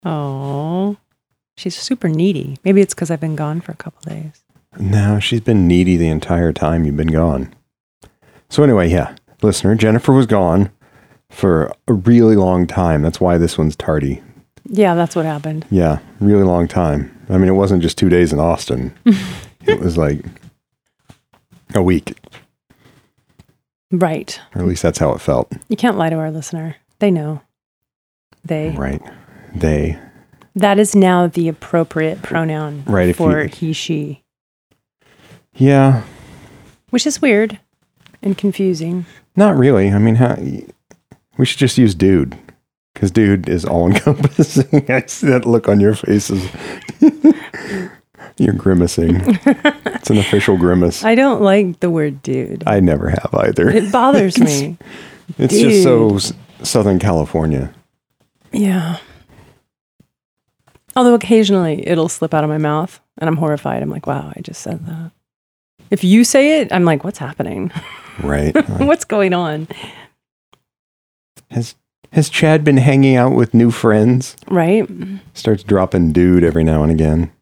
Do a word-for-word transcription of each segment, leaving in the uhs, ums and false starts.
Oh, she's super needy. Maybe it's because I've been gone for a couple days. No, she's been needy the entire time you've been gone. So anyway, yeah, listener, Jennifer was gone for a really long time. That's why this one's tardy. Yeah, that's what happened. Yeah, really long time. I mean, it wasn't just two days in Austin. It was like a week. Right. Or at least that's how it felt. You can't lie to our listener. They know. They. Right. They. That is now the appropriate pronoun right, for you, he, she. Yeah. Which is weird and confusing. Not really. I mean, how, we should just use dude. Because dude is all encompassing. I see that look on your faces. You're grimacing. It's an official grimace. I don't like the word dude. I never have either. It bothers me. It's dude. just so s- Southern California. Yeah. Although occasionally it'll slip out of my mouth and I'm horrified. I'm like, wow, I just said that. If you say it, I'm like, what's happening? Right. What's going on? Has Has Chad been hanging out with new friends? Right. Starts dropping dude every now and again.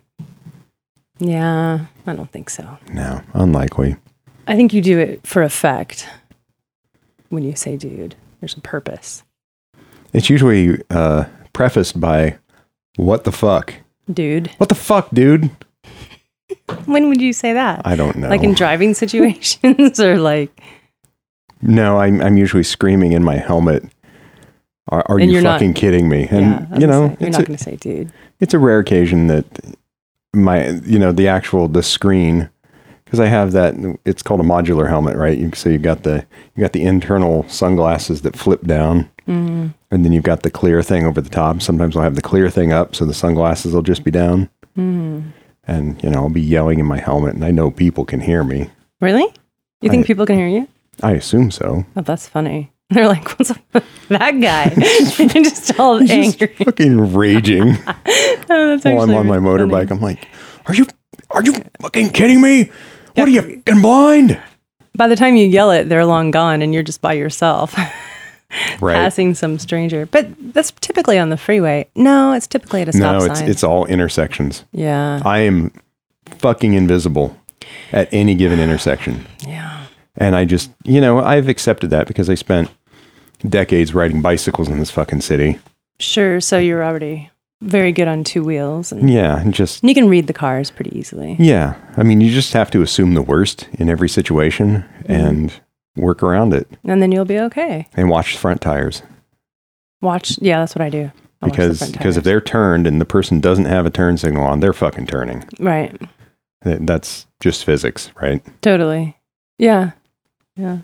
Yeah, I don't think so. No, unlikely. I think you do it for effect when you say dude. There's a purpose. It's usually uh, prefaced by, what the fuck? Dude. What the fuck, dude? When would you say that? I don't know. Like in driving situations or like... No, I'm, I'm usually screaming in my helmet. Are, are you fucking not, kidding me? And, yeah, you know, say, you're not going to say dude. It's a rare occasion that my, you know, the actual, the screen, because I have that, it's called a modular helmet, right? You, so you got the, you got the internal sunglasses that flip down, mm-hmm. and then you've got the clear thing over the top. Sometimes I'll have the clear thing up, so the sunglasses will just be down. Mm-hmm. And, you know, I'll be yelling in my helmet, and I know people can hear me. Really? You think I, people can hear you? I assume so. Oh, that's funny. They're like, what's up with that guy? Just all He's angry. Just fucking raging. Oh, While I'm on my funny. motorbike, I'm like, are you, are you fucking kidding me? What are you fucking blind? By the time you yell it, they're long gone and you're just by yourself. Right. Passing some stranger. But that's typically on the freeway. No, it's typically at a stop No, it's sign. it's all intersections. Yeah. I am fucking invisible at any given intersection. Yeah. And I just, you know, I've accepted that because I spent decades riding bicycles in this fucking city. Sure. So you're already very good on two wheels. And yeah. And just. You can read the cars pretty easily. Yeah. I mean, you just have to assume the worst in every situation mm. and work around it. And then you'll be okay. And watch front tires. Watch. Yeah, that's what I do. I because because if they're turned and the person doesn't have a turn signal on, they're fucking turning. Right. That's just physics, right? Totally. Yeah. Yeah.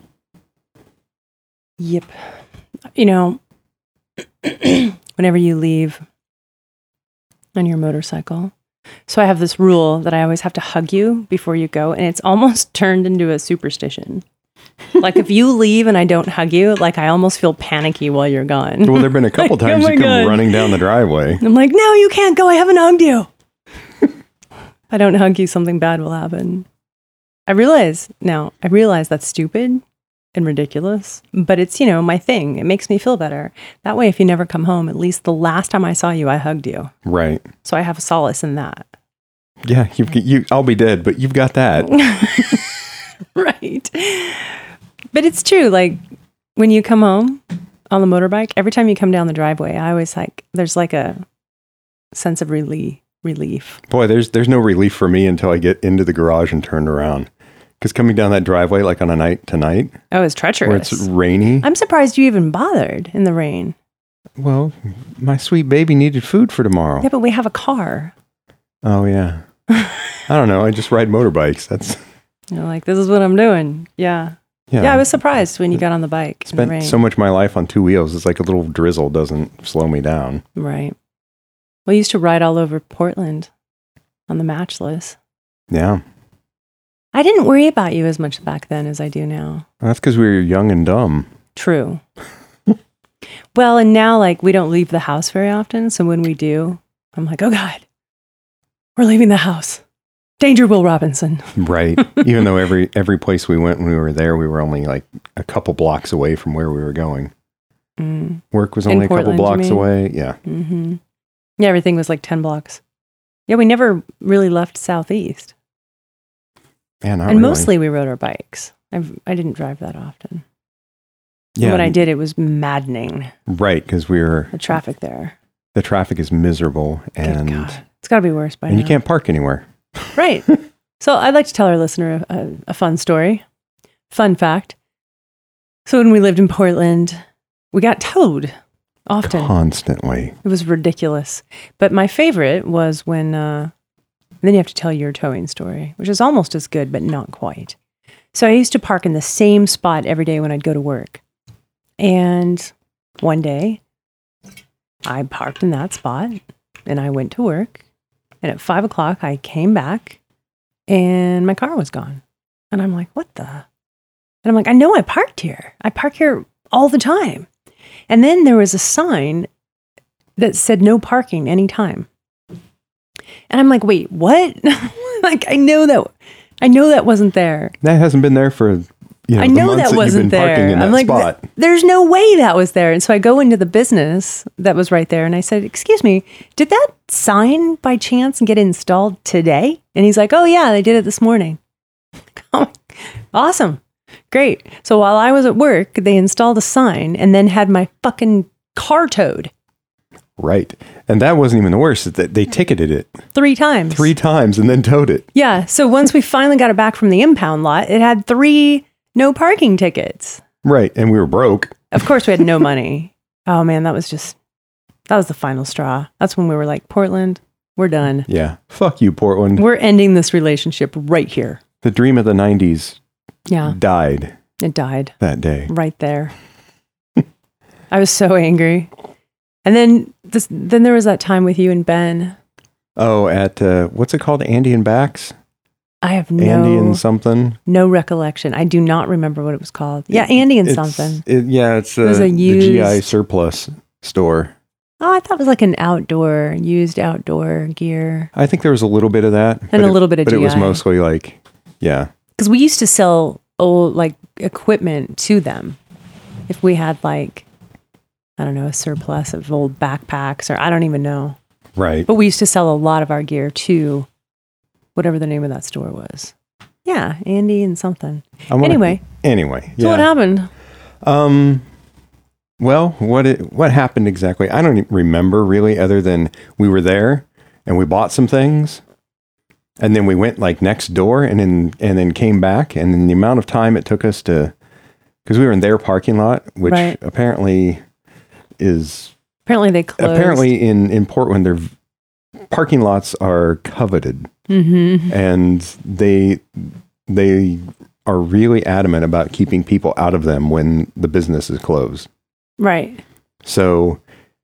Yep. You know, whenever you leave on your motorcycle, so I have this rule that I always have to hug you before you go, and it's almost turned into a superstition. Like if you leave and I don't hug you, like I almost feel panicky while you're gone. Well, there've been a couple like, times oh you come God. running down the driveway. I'm like, no, you can't go. I haven't hugged you. If I don't hug you, something bad will happen. I realize now, I realize that's stupid and ridiculous, but it's, you know, my thing. It makes me feel better. That way, if you never come home, at least the last time I saw you, I hugged you. Right. So I have solace in that. Yeah, you, you, I'll be dead, but you've got that. Right. But it's true. Like when you come home on the motorbike, every time you come down the driveway, I always like, there's like a sense of relief. Relief. Boy, there's there's no relief for me until I get into the garage and turn around. Because coming down that driveway, like on a night to night. Oh, it's treacherous. Where it's rainy. I'm surprised you even bothered in the rain. Well, my sweet baby needed food for tomorrow. Yeah, but we have a car. Oh, yeah. I don't know. I just ride motorbikes. That's. You're like, this is what I'm doing. Yeah. Yeah. Yeah, I was surprised when you got on the bike. Spent in the rain. So much of my life on two wheels. It's like a little drizzle doesn't slow me down. Right. We used to ride all over Portland on the Matchless. Yeah. I didn't worry about you as much back then as I do now. Well, that's because we were young and dumb. True. Well, and now, like, we don't leave the house very often. So when we do, I'm like, oh, God, we're leaving the house. Danger, Will Robinson. Right. Even though every every place we went when we were there, we were only like a couple blocks away from where we were going. Mm. Work was only In a Portland, couple blocks away. Yeah. Mm-hmm. Yeah, everything was like ten blocks. Yeah, we never really left Southeast. Man, not and really. mostly we rode our bikes. I've, I didn't drive that often. Yeah. And when I did, it was maddening. Right, because we were... The traffic there. The traffic is miserable, Good and... God. It's got to be worse by and now. you can't park anywhere. Right. So I'd like to tell our listener a, a fun story. Fun fact. So when we lived in Portland, we got towed often. Constantly. It was ridiculous. But my favorite was when, uh, then you have to tell your towing story, which is almost as good, but not quite. So I used to park in the same spot every day when I'd go to work. And one day, I parked in that spot and I went to work. And at five o'clock, I came back and my car was gone. And I'm like, what the? And I'm like, I know I parked here. I park here all the time. And then there was a sign that said no parking anytime. And I'm like, wait, what? Like, I know that, I know that wasn't there. That hasn't been there for, you know, I the know months that that wasn't you've been there. parking in I'm that like, spot. "Th- there's no way that was there. And so I go into the business that was right there and I said, excuse me, did that sign by chance get installed today? And he's like, oh yeah, they did it this morning. Awesome. Great. So while I was at work, they installed a sign and then had my fucking car towed Right. And that wasn't even the worst. is that They ticketed it three times. three times and then towed it. Yeah. So once we finally got it back from the impound lot, it had three no parking tickets. Right. And we were broke. Of course, we had no money. Oh man, that was just, that was the final straw. That's when we were like, Portland, we're done. Yeah. Fuck you, Portland. We're ending this relationship right here. The dream of the nineties Yeah. died It died that day. right there. I was so angry. And then this, then there was that time with you and Ben. Oh, at, uh, what's it called? Andy and Bax? I have Andy no, and something? no recollection. I do not remember what it was called. Yeah, Andy and It's- something. It, yeah, it's uh, was a the G I used- surplus store. Oh, I thought it was like an outdoor, used outdoor gear. I think there was a little bit of that. And but a it- little bit of But it was G I. mostly like, yeah. Because we used to sell old like equipment to them. If we had like, I don't know, a surplus of old backpacks or I don't even know. Right. But we used to sell a lot of our gear to whatever the name of that store was. Yeah, Andy and something. I wanna- Anyway. Anyway. So Yeah. what happened? Um, well, what it, what happened exactly? I don't even remember really, other than we were there and we bought some things, and then we went like next door, and then and then came back, and then the amount of time it took us to, because we were in their parking lot, which Right. apparently is Apparently they closed. apparently in in Portland, their parking lots are coveted, Mm-hmm. and they they are really adamant about keeping people out of them when the business is closed. Right. So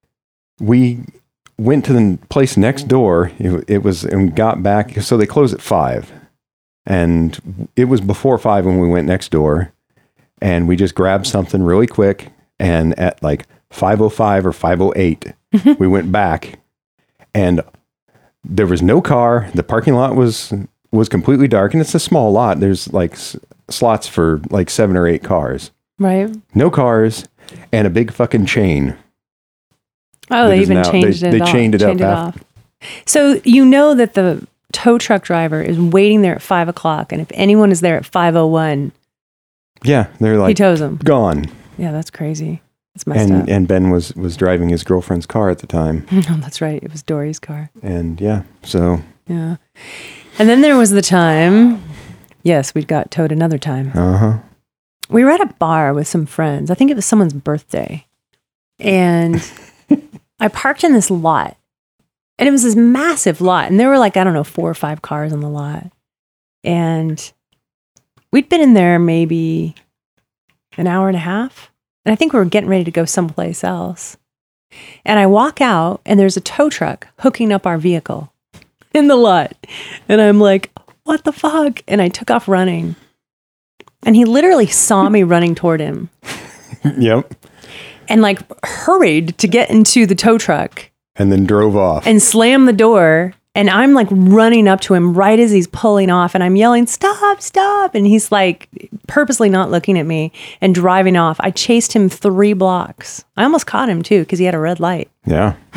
we went to the place next door. It, it was, and got back. So they close at five, and it was before five when we went next door, and we just grabbed something really quick. And at like five oh five or five oh eight, we went back, and there was no car. The parking lot was was completely dark, and it's a small lot. There's like s- slots for like seven or eight cars. Right. No cars, and a big fucking chain. Oh, That they is even now- changed they- it they off. chained it up Chained after- off. So you know that the tow truck driver is waiting there at five o'clock, and if anyone is there at five oh one, Yeah, they're he like tows them. gone. Yeah, that's crazy. That's messed And up. and Ben was was driving his girlfriend's car at the time, Oh, that's right. It was Dory's car. and yeah, so Yeah. And then there was the time, yes, we got towed another time. uh huh. We were at a bar with some friends. I think it was someone's birthday. And I parked in this lot. And it was this massive lot. And there were like, I don't know, four or five cars on the lot. And we'd been in there maybe an hour and a half. And I think we were getting ready to go someplace else. And I walk out and there's a tow truck hooking up our vehicle in the lot. And I'm like, what the fuck? And I took off running. And he literally saw me running toward him Yep. and like hurried to get into the tow truck And then drove off. and slammed the door. And I'm like running up to him right as he's pulling off. And I'm yelling, stop, stop. And he's like purposely not looking at me and driving off. I chased him three blocks. I almost caught him too because he had a red light. Yeah.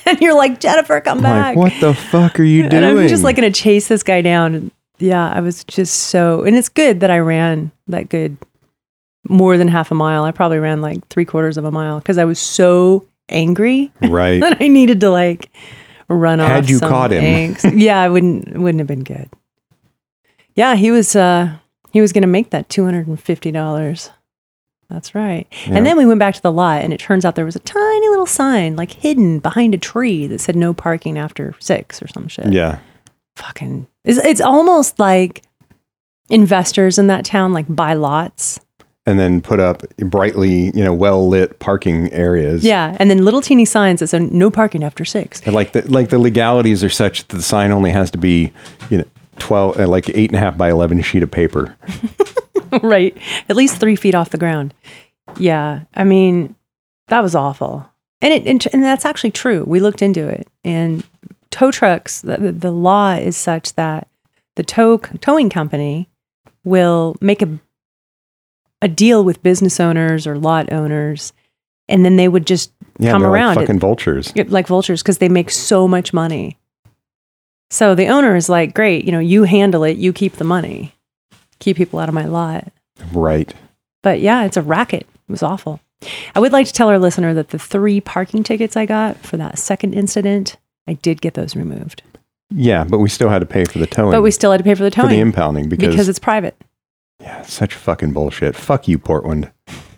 And you're like, Jennifer, come I'm back. like, what the fuck are you doing? And I'm just like going to chase this guy down. Yeah, I was just so, and it's good that I ran that good more than half a mile. I probably ran like three quarters of a mile because I was so angry. Right. that I needed to like run off. Had you some caught him. angst. Yeah, I wouldn't, it wouldn't have been good. Yeah, he was, uh, he was going to make that two hundred fifty dollars. That's right. Yeah. And then we went back to the lot and it turns out there was a tiny little sign like hidden behind a tree that said no parking after six or some shit. Yeah. Fucking, it's, it's almost like investors in that town like buy lots. And then put up brightly, you know, well lit parking areas. Yeah. And then little teeny signs that say no parking after six. And like the, like the legalities are such that the sign only has to be, you know, twelve, uh, like eight and a half by eleven sheet of paper. Right. At least three feet off the ground. Yeah. I mean, that was awful. And it, and, and that's actually true. We looked into it and tow trucks, the, the law is such that the tow towing company will make a, a deal with business owners or lot owners. And then they would just Yeah, come they're around. like fucking it, vultures. like vultures. Cause they make so much money. So the owner is like, great, you know, you handle it. You keep the money. Keep people out of my lot. Right. But yeah, it's a racket. It was awful. I would like to tell our listener that the three parking tickets I got for that second incident, I did get those removed. Yeah, but we still had to pay for the towing. But we still had to pay for the towing. For the impounding because, because it's private. Yeah, such fucking bullshit. Fuck you, Portland.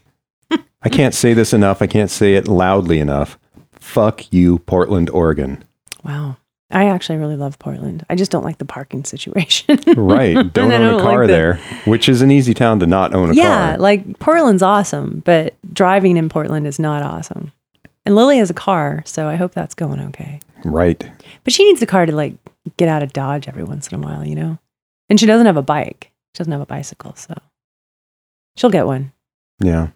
I can't say this enough. I can't say it loudly enough. Fuck you, Portland, Oregon. Wow. I actually really love Portland. I just don't like the parking situation. Right. Don't own don't a car like the- there, which is an easy town to not own a yeah, car. like Portland's awesome, but driving in Portland is not awesome. And Lily has a car, so I hope that's going okay. Right. But she needs a car to like get out of Dodge every once in a while, you know? And she doesn't have a bike. She doesn't have a bicycle, so she'll get one. Yeah.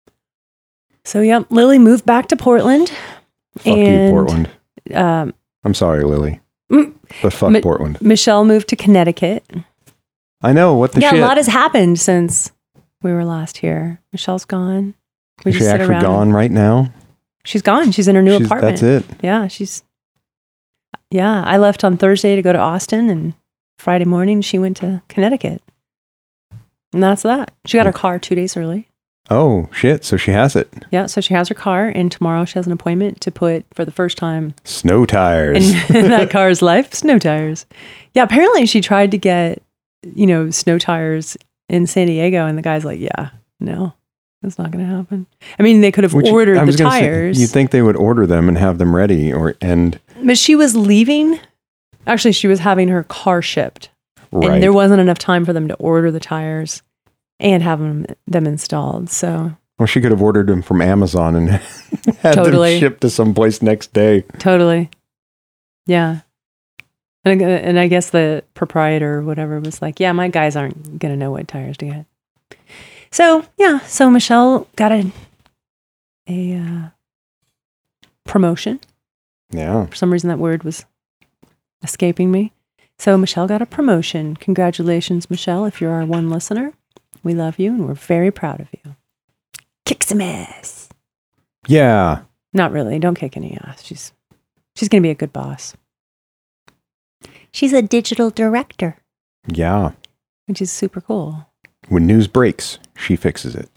So, yeah, Lily moved back to Portland. Fuck and, you, Portland. Um, I'm sorry, Lily. Mm. But fuck Mi- Portland. Michelle moved to Connecticut. I know. What the yeah, shit? a lot has happened since we were last here. Michelle's gone. We Is she just sit actually around. gone right now? She's gone. She's in her new She's- apartment. That's it. Yeah, she's. Yeah, I left on Thursday to go to Austin, and Friday morning she went to Connecticut. And that's that. She got her car two days early. Oh, shit. So she has it. Yeah, so she has her car, and tomorrow she has an appointment to put, for the first time Snow tires. in that car's life, snow tires. Yeah, apparently she tried to get, you know, snow tires in San Diego, and the guy's like, yeah, no, that's not going to happen. I mean, they could have Which, ordered I was the gonna say, tires. you'd think they would order them and have them ready, or and But she was leaving. Actually, she was having her car shipped. right. And there wasn't enough time for them to order the tires and have them, them installed. So Well, she could have ordered them from Amazon and had Totally. them shipped to someplace next day. totally. Yeah. And, I- and I guess the proprietor or whatever was like, yeah, my guys aren't going to know what tires to get. So, yeah. So Michelle got a, a uh, promotion. Yeah. For some reason, that word was escaping me. So Michelle got a promotion. Congratulations, Michelle, if you're our one listener. We love you and we're very proud of you. Kick some ass. Yeah. Not really. Don't kick any ass. She's she's going to be a good boss. She's a digital director, Yeah. which is super cool. When news breaks, she fixes it.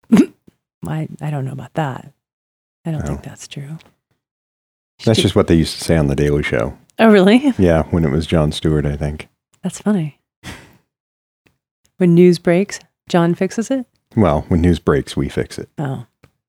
I, I don't know about that. I don't No. think that's true. She That's did- just what they used to say on The Daily Show. Oh, really? Yeah, when it was Jon Stewart, I think. That's funny. When news breaks, John fixes it? Well, when news breaks, we fix it. Oh.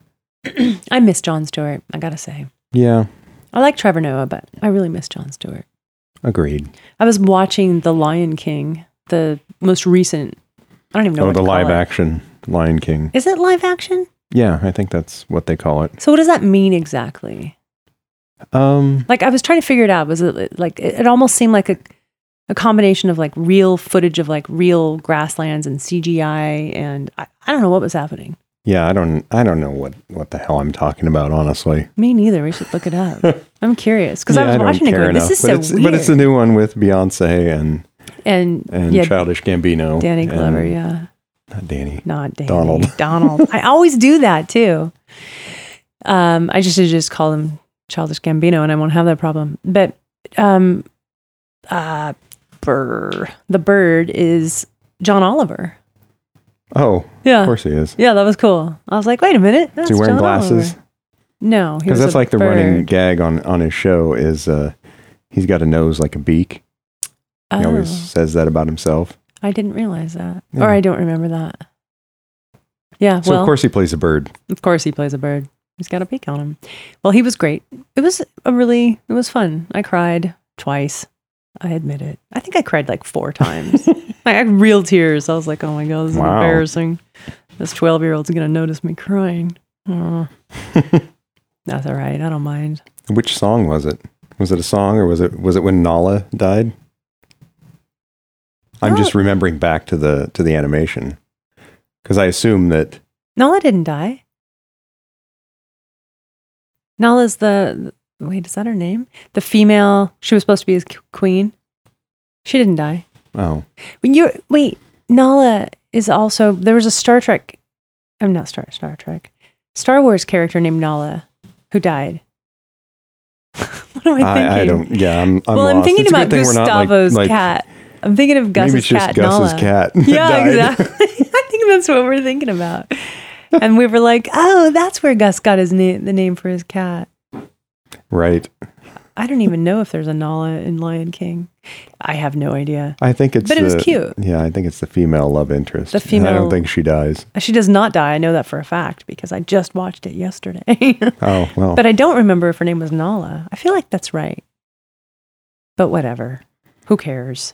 I miss Jon Stewart, I gotta say. Yeah, I like Trevor Noah, but I really miss Jon Stewart. agreed. I was watching The Lion King, the most recent. I don't even know Oh, what the to call live it. action Lion King. Is it live action? Yeah, I think that's what they call it. So what does that mean exactly? Um, Like I was trying to figure it out. Was it like it, it almost seemed like a a combination of like real footage of like real grasslands and C G I, and I, I don't know what was happening. yeah, I don't, I don't know what, what the hell I'm talking about, honestly. Me neither. We should look it up. I'm curious because Yeah, I was don't watching it care going, enough, this is but so it's, weird. But it's a new one with Beyonce and and and yeah, Childish Gambino. Danny Glover, and- yeah. Not Danny. Not Danny. Donald. Donald. I always do that too. Um, I just should just call him Childish Gambino, and I won't have that problem. But um, uh, Burr, the bird is John Oliver. Oh, Yeah. of course he is. Yeah, that was cool. I was like, wait a minute. That's Is he wearing John glasses? Oliver. No, he Because was that's a like the bird. running gag on, on his show is uh, he's got a nose like a beak. He Oh, always says that about himself. I didn't realize that. Yeah. Or I don't remember that. Yeah, So well, of course he plays a bird. of course he plays a bird. He's got a beak on him. Well, he was great. It was a really, it was fun. I cried twice. I admit it. I think I cried like four times. I had real tears. I was like, oh my God, this is Wow. embarrassing. This twelve-year-old's going to notice me crying. Oh. That's all right. I don't mind. Which song was it? Was it a song or was it was it when Nala died? I'm No. just remembering back to the to the animation because I assume that Nala didn't die. Nala's the, wait, is that her name? The female, she was supposed to be his qu- queen. She didn't die. oh When you wait, Nala is also, there was a Star Trek, I'm not Star Star Trek, Star Wars character named Nala who died. What am I thinking? I, I don't yeah I'm, I'm well, I'm lost. thinking It's a about good thing we're not, like- Gustavo's like, cat. I'm thinking of Maybe Gus's it's just cat, Gus's Nala. cat. that Yeah, died. exactly. I think that's what we're thinking about. And we were like, oh, that's where Gus got his name, the name for his cat. Right. I don't even know if there's a Nala in Lion King. I have no idea. I think it's But it was the- cute. Yeah, I think it's the female love interest. The I female- don't think she dies. She does not die. I know that for a fact because I just watched it yesterday. Oh well. But I don't remember if her name was Nala. I feel like that's right. But whatever. Who cares?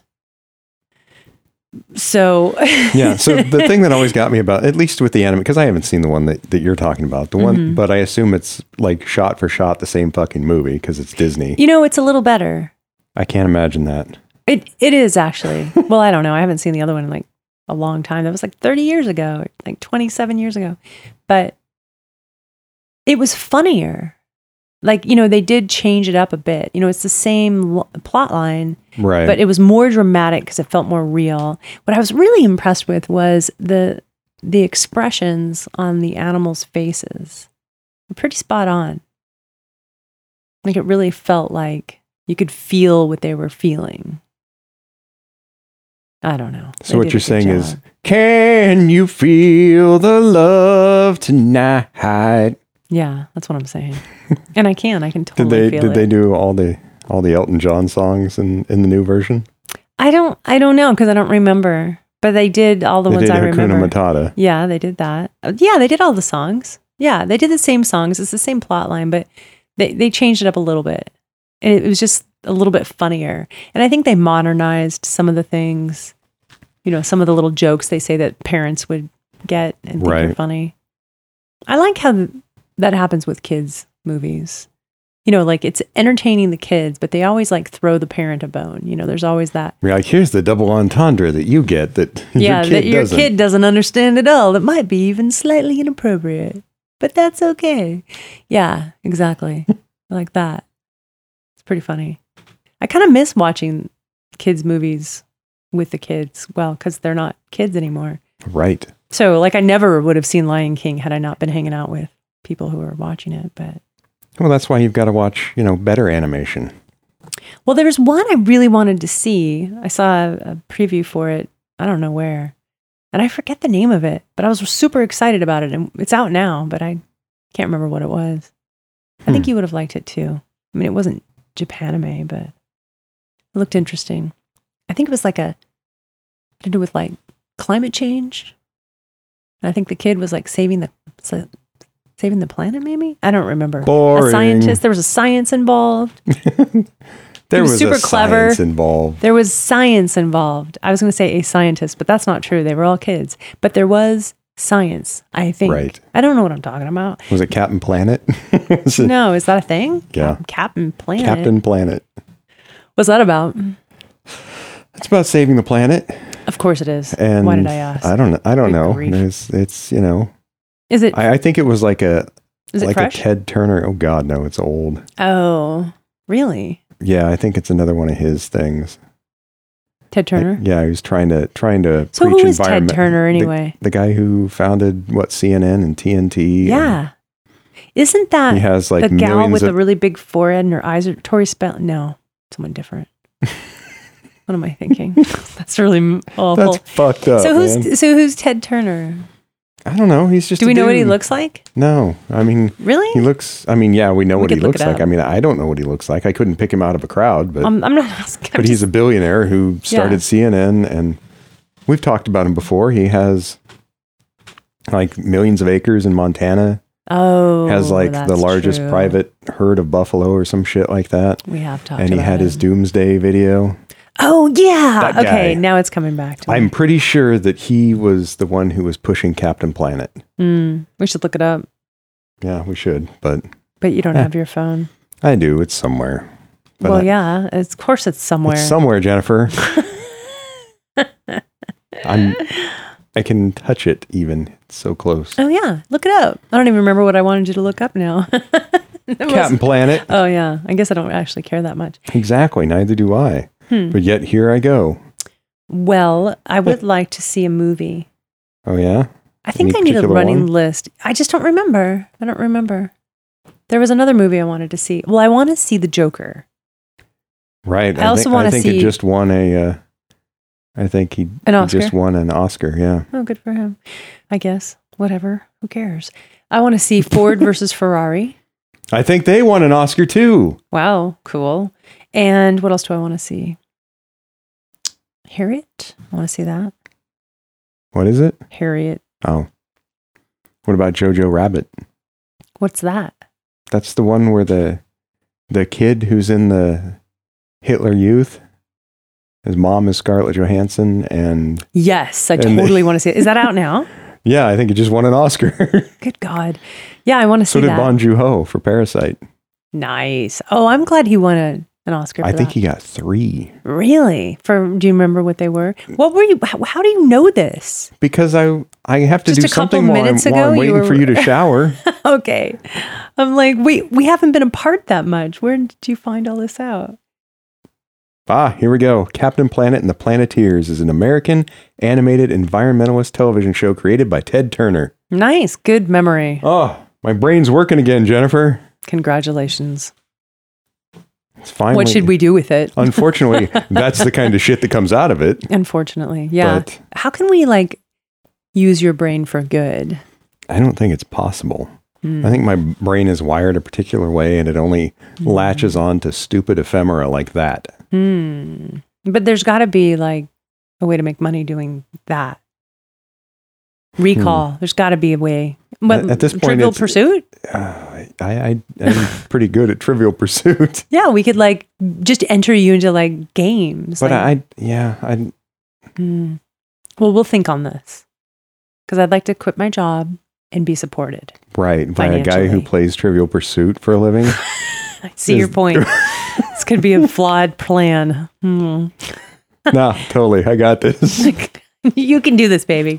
So Yeah. So the thing that always got me about, at least with the anime, because I haven't seen the one that, that you're talking about, the one, Mhm. but I assume it's like shot for shot the same fucking movie because it's Disney. you know, it's a little better. I can't imagine that. It it is actually. Well, I don't know. I haven't seen the other one in like a long time. That was like thirty years ago, like twenty-seven years ago. But it was funnier. Like, you know, they did change it up a bit. You know, it's the same l- plot line, Right. but it was more dramatic because it felt more real. What I was really impressed with was the the expressions on the animals' faces. They're pretty spot on. Like it really felt like you could feel what they were feeling. I don't know. So They what did a you're good saying is, job. can you feel the love tonight? Yeah, that's what I'm saying. And I can. I can Did totally they feel did it. they do all the all the Elton John songs in, in the new version? I don't I don't know because I don't remember. But they did all the they ones did I Hakuna remember. Matata. Yeah, they did that. Uh, Yeah, they did all the songs. Yeah, they did the same songs. It's the same plot line, but they, they changed it up a little bit. And it was just a little bit funnier. And I think they modernized some of the things, you know, some of the little jokes they say that parents would get and think are Right. funny. I like how th- that happens with kids' movies. You know, like it's entertaining the kids, but they always like throw the parent a bone. You know, there's always that. You're like, here's the double entendre that you get that Yeah, your kid that your doesn't. kid doesn't understand at all. That might be even slightly inappropriate, but that's okay. Yeah, exactly. Like that. It's pretty funny. I kind of miss watching kids' movies with the kids. Well, because they're not kids anymore. Right. So, like, I never would have seen Lion King had I not been hanging out with people who were watching it. But Well, that's why you've got to watch, you know, better animation. well, there was one I really wanted to see. I saw a, a preview for it. I don't know where. And I forget the name of it, but I was super excited about it. And it's out now, but I can't remember what it was. I think Hmm. you would have liked it too. I mean, it wasn't Japanime, but it looked interesting. I think it was like a, to do with like climate change. And I think the kid was like saving the, sa- saving the planet, maybe? I don't remember. Boring. A scientist. There was a science involved. There was was, super a clever. science involved. There was science involved. I was going to say a scientist, but that's not true. They were all kids. But there was science, I think. Right. I don't know what I'm talking about. Was it Captain Planet? Was it No, is that a thing? Yeah. Captain Planet. Captain Planet. What's that about? It's about saving the planet. Of course it is. And Why did I ask? I don't know. I don't Good know. grief. It's, it's, you know, Is it? I, I think it was like a, Is it like fresh? a Ted Turner. Oh God, no, it's old. Oh, really? Yeah, I think it's another one of his things. Ted Turner. Yeah, he was trying to trying to So preach who is Ted environment- Turner the- anyway? The, guy who founded what C N N and T N T. and- Yeah. Isn't that He has like the gal millions with of, a really big forehead and her eyes are Tori Spelling? No, someone different. What am I thinking? That's really awful. That's fucked up. so who's man. so who's Ted Turner? I don't know. He's just. Do a we know what he dude. looks like? No, I mean, Really? he looks. I mean, yeah, we know We what he could look looks it like. up. I mean, I don't know what he looks like. I couldn't pick him out of a crowd, but Um, I'm not asking. I'm but he's just- a billionaire who started Yeah. C N N, and we've talked about him before. He has like millions of acres in Montana. oh Has like the that's largest true. private herd of buffalo or some shit like that. We have talked. And he about had his him. doomsday video. Oh yeah. That Okay, guy. now it's coming back to me. I'm pretty sure that he was the one who was pushing Captain Planet. Mm, we should look it up. Yeah, we should, but But you don't Eh. have your phone. I do. It's somewhere. But Well, I- yeah. Of course, it's somewhere. It's somewhere, Jennifer. I'm. I can touch it even. It's so close. Oh yeah, look it up. I don't even remember what I wanted you to look up now. It was- Captain Planet. Oh yeah, I guess I don't actually care that much. Exactly. Neither do I. Hmm. But yet here I go. Well, I would like to see a movie. Oh yeah. I think Any I need a particular running one? list. I just don't remember. I don't remember. There was another movie I wanted to see. Well, I want to see The Joker. Right. I also think, wanna I think see- it just won a. Uh, I think he, An he Oscar? just won an Oscar. Yeah. Oh, good for him. I guess. Whatever. Who cares? I want to see Ford versus Ferrari. I think they won an Oscar too. Wow, cool. And what else do I want to see? Harriet? I want to see that. What is it? Harriet. Oh. What about Jojo Rabbit? What's that? That's the one where the the kid who's in the Hitler Youth. His mom is Scarlett Johansson, and Yes, I And totally they- want to see it. Is that out now? yeah, I think it just won an Oscar. Good God. Yeah, I want to see So did that. Bong Joon-ho for Parasite. Nice. Oh, I'm glad he won a, an Oscar for I think that. he got three Really? For do you remember what they were? What were you how, how do you know this? because I I have to Just do a couple something while I'm, minutes while ago, I'm you waiting were- for you to shower. Okay. I'm like, wait, we haven't been apart that much. Where did you find all this out? Ah, here we go. Captain Planet and the Planeteers is an American animated environmentalist television show created by Ted Turner. Nice. Good memory. Oh, my brain's working again, Jennifer. Congratulations. It's finally. What should we do with it? Unfortunately, that's the kind of shit that comes out of it. Unfortunately. Yeah. But How can we like use your brain for good? I don't think it's possible. Hmm. I think my brain is wired a particular way and it only latches on to stupid ephemera like that. Hmm. But there's got to be like a way to make money doing that. Recall. There's got to be a way. But At- at this point, Trivial it's- Pursuit? Uh, I, I, I'm pretty good at Trivial Pursuit. Yeah, we could like just enter you into like games. But like, I, yeah, I, Hmm. Well, we'll think on this because I'd like to quit my job and be supported. right, by a guy who Financially. plays Trivial Pursuit for a living. I see your Is- point. This could be a flawed plan. Hmm. Nah, totally. I got this. You can do this, baby.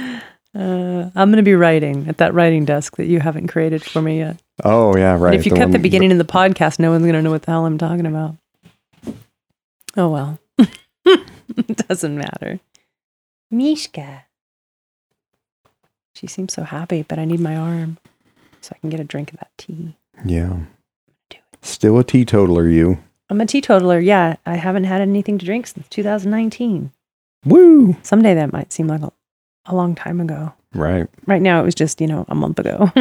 Uh, I'm going to be writing at that writing desk that you haven't created for me yet. Oh, yeah, right. And if you cut one- the beginning of the podcast, no one's going to know what the hell I'm talking about. Oh, well. It doesn't matter. Mishka. She seems so happy, but I need my arm so I can get a drink of that tea. Yeah. Still a teetotaler, you. I'm a teetotaler. Yeah, I haven't had anything to drink since two thousand nineteen. Woo! Someday that might seem like a, a long time ago. Right. Right now, it was just, you know, a month ago.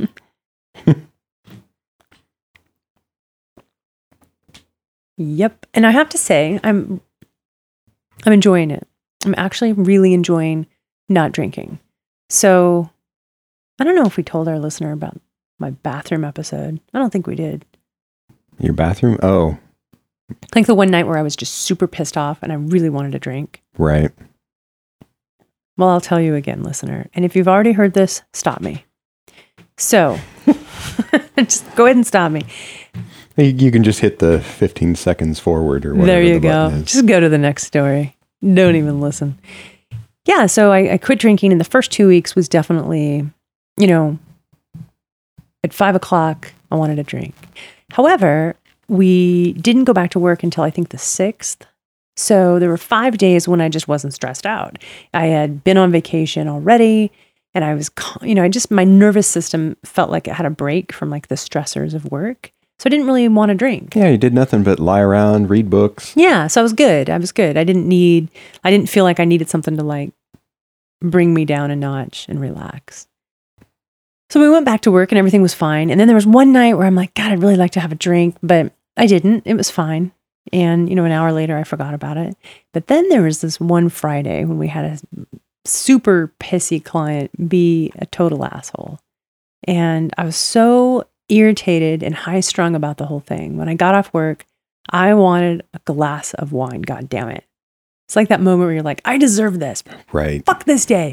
Yep. And I have to say, I'm I'm enjoying it. I'm actually really enjoying not drinking. So I don't know if we told our listener about my bathroom episode. I don't think we did. Your bathroom? Oh, Like the one night where I was just super pissed off and I really wanted to drink. right. Well, I'll tell you again, listener. And if you've already heard this, stop me. So just go ahead and stop me. You, you can just hit the fifteen seconds forward or whatever. There you the go. button is. Just go to the next story. Don't even listen. Yeah, so I, I quit drinking, and the first two weeks was definitely, you know, at five o'clock, I wanted a drink. However, we didn't go back to work until I think the sixth. So there were five days when I just wasn't stressed out. I had been on vacation already. And I was, you know, I just, my nervous system felt like it had a break from like the stressors of work. So I didn't really want to drink. Yeah, you did nothing but lie around, read books. Yeah, so I was good. I was good. I didn't need, I didn't feel like I needed something to like bring me down a notch and relax. So we went back to work and everything was fine. And then there was one night where I'm like, God, I'd really like to have a drink, but I didn't. It was fine. And, you know, an hour later, I forgot about it. But then there was this one Friday when we had a super pissy client be a total asshole. And I was so irritated and high strung about the whole thing. When I got off work, I wanted a glass of wine. God damn it. It's like that moment where you're like, I deserve this. Right. Fuck this day.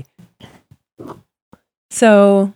So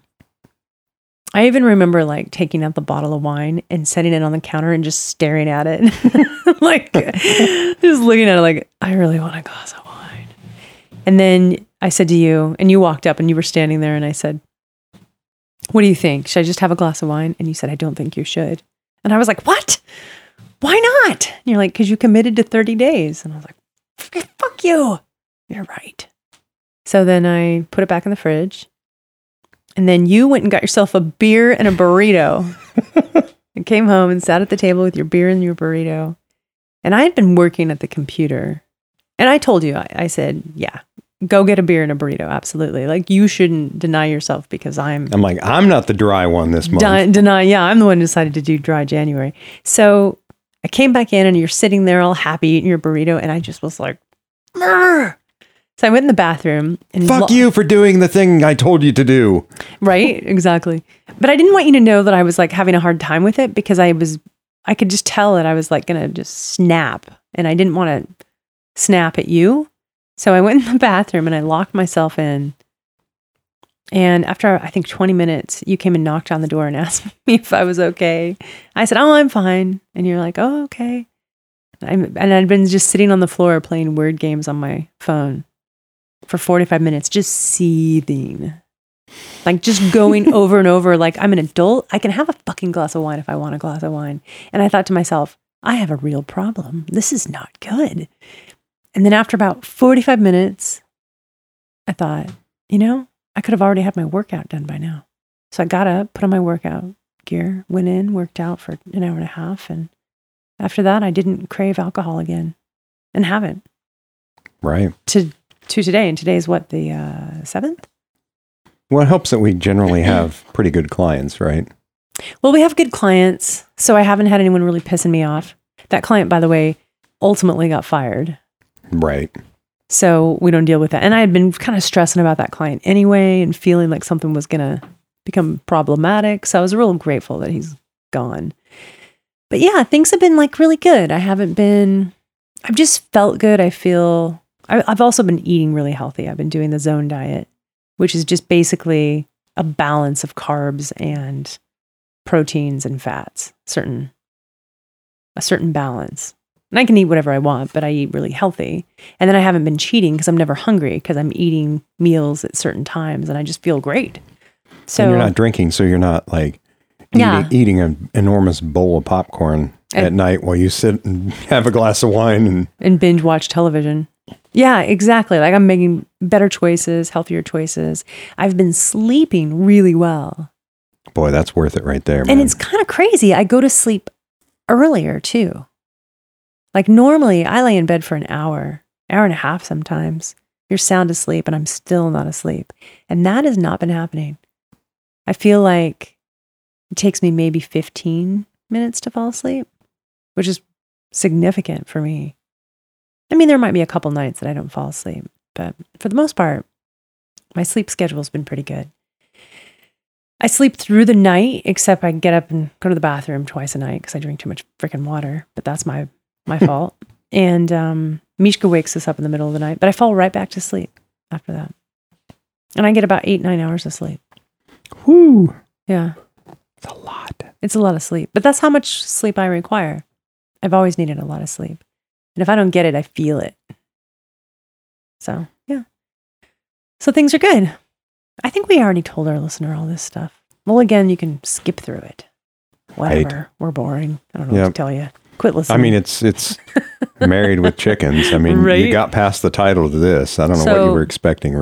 I even remember like taking out the bottle of wine and setting it on the counter and just staring at it. Like just looking at it like, I really want a glass of wine. And then I said to you, and you walked up and you were standing there and I said, what do you think? Should I just have a glass of wine? And you said, I don't think you should. And I was like, what? Why not? And you're like, because you committed to thirty days. And I was like, fuck you. You're right. So then I put it back in the fridge. And then you went and got yourself a beer and a burrito. And came home and sat at the table with your beer and your burrito. And I had been working at the computer. And I told you, I, I said, yeah, go get a beer and a burrito. Absolutely. Like you shouldn't deny yourself because I'm... I'm like, I'm not the dry one this month. Di- deny, yeah, I'm the one who decided to do dry January. So I came back in and you're sitting there all happy eating your burrito. And I just was like, Murr! So I went in the bathroom and fuck lo- you for doing the thing I told you to do. Right, exactly. But I didn't want you to know that I was like having a hard time with it because I was, I could just tell that I was like going to just snap and I didn't want to snap at you. So I went in the bathroom and I locked myself in. And after I think twenty minutes, you came and knocked on the door and asked me if I was okay. I said, oh, I'm fine. And you're like, oh, okay. I'm, and I'd been just sitting on the floor playing word games on my phone for forty-five minutes, just seething, like just going over and over. Like I'm an adult. I can have a fucking glass of wine if I want a glass of wine. And I thought to myself, I have a real problem. This is not good. And then after about forty-five minutes, I thought, you know, I could have already had my workout done by now. So I got up, put on my workout gear, went in, worked out for an hour and a half. And after that, I didn't crave alcohol again and haven't. Right. To to today. And today's what, the uh, seventh? Well, it helps that we generally have pretty good clients, right? Well, we have good clients. So I haven't had anyone really pissing me off. That client, by the way, ultimately got fired. Right. So we don't deal with that. And I had been kind of stressing about that client anyway and feeling like something was going to become problematic. So I was real grateful that he's gone. But yeah, things have been like really good. I haven't been, I've just felt good. I feel, I, I've also been eating really healthy. I've been doing the zone diet, which is just basically a balance of carbs and proteins and fats, certain, a certain balance. And I can eat whatever I want, but I eat really healthy. And then I haven't been cheating because I'm never hungry because I'm eating meals at certain times and I just feel great. So and you're not drinking, so you're not like eating, yeah. eating an enormous bowl of popcorn and, at night while you sit and have a glass of wine and, and binge watch television. Yeah, exactly. Like I'm making better choices, healthier choices. I've been sleeping really well. Boy, that's worth it right there, man. And it's kind of crazy. I go to sleep earlier too. Like normally I lay in bed for an hour, hour and a half sometimes. You're sound asleep and I'm still not asleep. And that has not been happening. I feel like it takes me maybe fifteen minutes to fall asleep, which is significant for me. I mean, there might be a couple nights that I don't fall asleep, but for the most part, my sleep schedule has been pretty good. I sleep through the night, except I get up and go to the bathroom twice a night because I drink too much freaking water, but that's my my fault. And um, Mishka wakes us up in the middle of the night, but I fall right back to sleep after that. And I get about eight, nine hours of sleep. Whoo. Yeah. It's a lot. It's a lot of sleep, but that's how much sleep I require. I've always needed a lot of sleep. And if I don't get it, I feel it. So, yeah. So things are good. I think we already told our listener all this stuff. Well, again, you can skip through it. Whatever. Right. We're boring. I don't know yep. what to tell you. Quit listening. I mean, it's it's Married with Chickens. I mean, right? You got past the title to this. I don't know so, what you were expecting, really.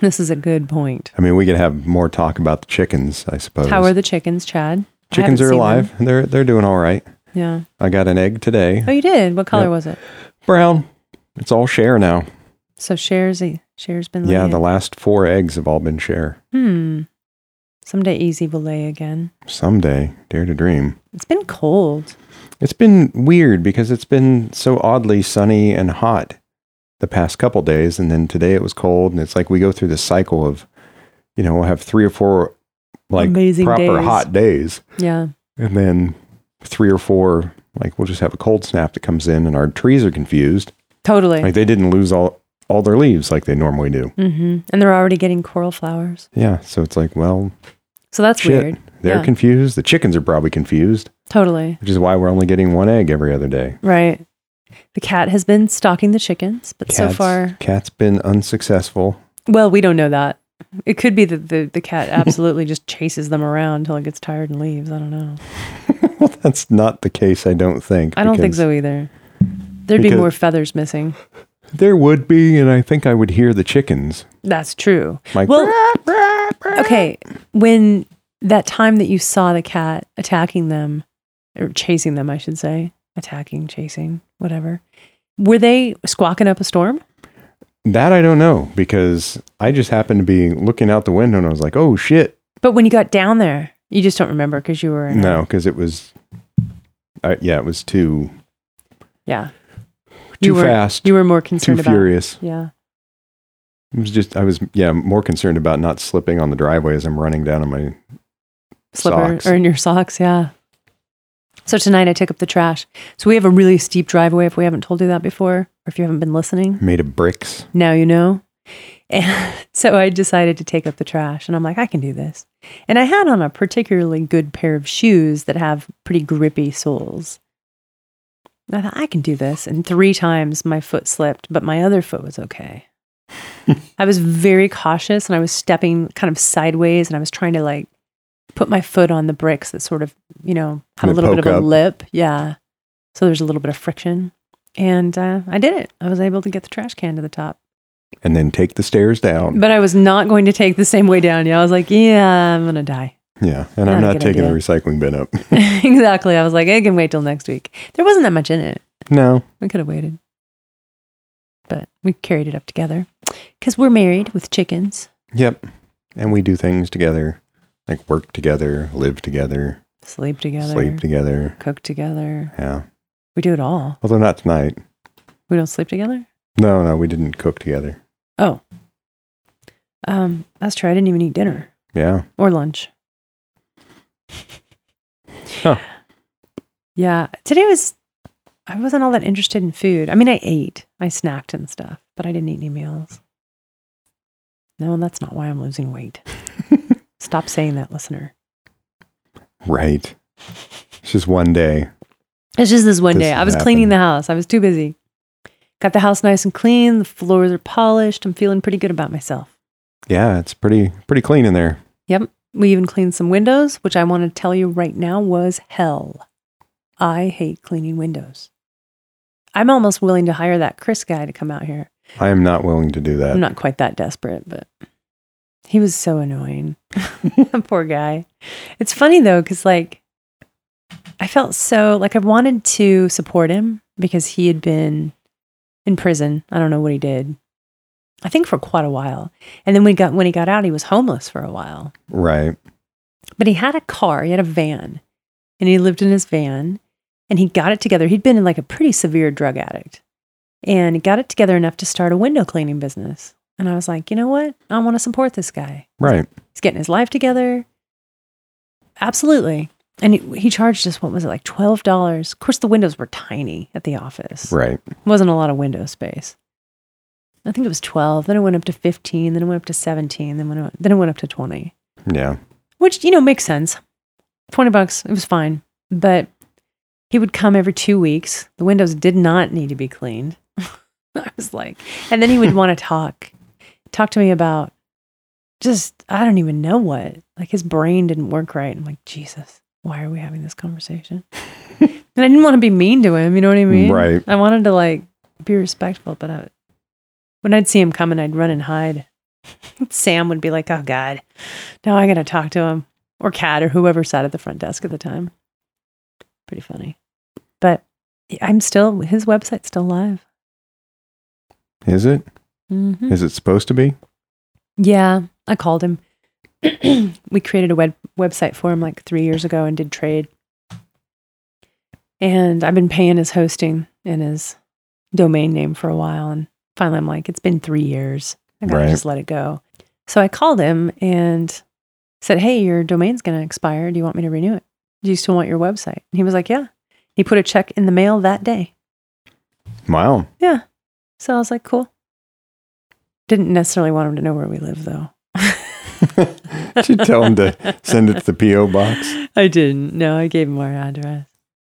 This is a good point. I mean, we could have more talk about the chickens, I suppose. How are the chickens, Chad? Chickens are alive. Them. They're they're doing all right. Yeah. I got an egg today. Oh, you did? What color yep. was it? Brown. It's all share now. So shares, share's been laying. Yeah, the last four eggs have all been share. Hmm. Someday Easy will lay again. Someday. Dare to dream. It's been cold. It's been weird because it's been so oddly sunny and hot the past couple days. And then today it was cold. And it's like we go through this cycle of, you know, we'll have three or four like amazing proper days. hot days. Yeah. And then three or four, like we'll just have a cold snap that comes in and our trees are confused. Totally. Like they didn't lose all, all their leaves like they normally do. Mm-hmm. And they're already getting coral flowers. Yeah. So it's like, well. So that's shit. weird. They're yeah. confused. The chickens are probably confused. Totally. Which is why we're only getting one egg every other day. Right. The cat has been stalking the chickens, but Cat's, so far. Cat's been unsuccessful. Well, we don't know that. It could be that the, the cat absolutely just chases them around until it gets tired and leaves. I don't know. Well, that's not the case, I don't think. I don't think so either. There'd be more feathers missing. There would be, and I think I would hear the chickens. That's true. Like, well, brah, brah, brah. Okay, when that time that you saw the cat attacking them, or chasing them, I should say, attacking, chasing, whatever, were they squawking up a storm? That I don't know, because I just happened to be looking out the window and I was like, oh shit. But when you got down there, you just don't remember because you were... In no, because it was, uh, yeah, it was too... Yeah. Too you were, fast. You were more concerned too about... Too furious. Yeah. It was just, I was, yeah, more concerned about not slipping on the driveway as I'm running down on my slipper socks. Or in your socks, yeah. So tonight I took up the trash. So we have a really steep driveway, if we haven't told you that before, or if you haven't been listening. Made of bricks. Now you know. And so I decided to take up the trash, and I'm like, I can do this. And I had on a particularly good pair of shoes that have pretty grippy soles. And I thought, I can do this. And three times my foot slipped, but my other foot was okay. I was very cautious, and I was stepping kind of sideways, and I was trying to like put my foot on the bricks that sort of, you know, have a little bit of a up. lip. Yeah. So there's a little bit of friction. And uh, I did it. I was able to get the trash can to the top. And then take the stairs down. But I was not going to take the same way down. Yeah, I was like, yeah, I'm going to die. Yeah, and Not I'm a not good taking idea. the recycling bin up. Exactly. I was like, I can wait till next week. There wasn't that much in it. No. We could have waited. But we carried it up together. Because we're married with chickens. Yep. And we do things together. Like work together, live together. Sleep together. Sleep together. Cook together. Yeah. We do it all. Although not tonight. We don't sleep together? No, no, we didn't cook together. Oh. Um, that's true. I didn't even eat dinner. Yeah. Or lunch. Huh. Yeah. Today was, I wasn't all that interested in food. I mean, I ate. I snacked and stuff, but I didn't eat any meals. No, that's not why I'm losing weight. Stop saying that, listener. Right. It's just one day. It's just this one This day. I was happened. cleaning the house. I was too busy. Got the house nice and clean. The floors are polished. I'm feeling pretty good about myself. Yeah, it's pretty pretty clean in there. Yep. We even cleaned some windows, which I want to tell you right now was hell. I hate cleaning windows. I'm almost willing to hire that Chris guy to come out here. I am not willing to do that. I'm not quite that desperate, but he was so annoying. Poor guy. It's funny though, because like, I felt so like I wanted to support him because he had been in prison. I don't know what he did. I think for quite a while. And then when he got, when he got out, he was homeless for a while. Right. But he had a car, he had a van, and he lived in his van, and he got it together. He'd been in like a pretty severe drug addict, and he got it together enough to start a window cleaning business. And I was like, you know what? I want to support this guy. Right. He's getting his life together. Absolutely. And he, he charged us, what was it, like twelve dollars? Of course, the windows were tiny at the office. Right. Wasn't a lot of window space. I think it was twelve, then it went up to fifteen, then it went up to seventeen, then, went, then it went up to twenty. Yeah. Which, you know, makes sense. twenty bucks, it was fine. But he would come every two weeks. The windows did not need to be cleaned. I was like, and then he would want to talk. Talk to me about just, I don't even know what. Like his brain didn't work right. I'm like, Jesus, why are we having this conversation? And I didn't want to be mean to him. You know what I mean? Right. I wanted to like be respectful, but I, when I'd see him coming, I'd run and hide. Sam would be like, oh God, now I got to talk to him. Or Kat or whoever sat at the front desk at the time. Pretty funny. But I'm still, his website's still live. Is it? Mm-hmm. Is it supposed to be? Yeah, I called him. We created a web website for him like three years ago and did trade. And I've been paying his hosting and his domain name for a while. And finally I'm like, it's been three years. I gotta Right. just let it go. So I called him and said, hey, your domain's going to expire. Do you want me to renew it? Do you still want your website? And he was like, yeah. He put a check in the mail that day. Wow. Yeah. So I was like, cool. Didn't necessarily want him to know where we live, though. Did you tell him to send it to the P O box? I didn't. No, I gave him our address.